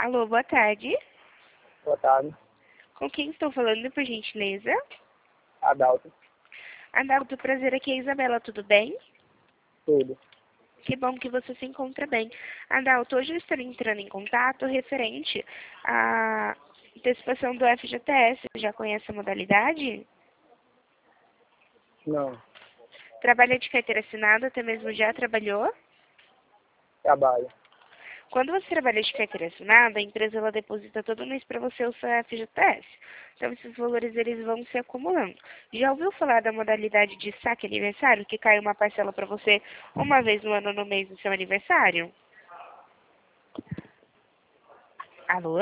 Alô, boa tarde. Boa tarde. Com quem estou falando, por gentileza? Adalto. Adalto, prazer, aqui é a Isabela, tudo bem? Tudo. Que bom que você se encontra bem. Adalto, hoje eu estou entrando em contato referente à antecipação do FGTS. Você já conhece a modalidade? Não. Trabalha de carteira assinada, até mesmo já trabalhou? Trabalho. Quando você trabalha de carteira assinada, a empresa ela deposita todo mês para você o seu FGTS. Então, esses valores eles vão se acumulando. Já ouviu falar da modalidade de saque aniversário, que cai uma parcela para você uma vez no ano no mês do seu aniversário? Alô?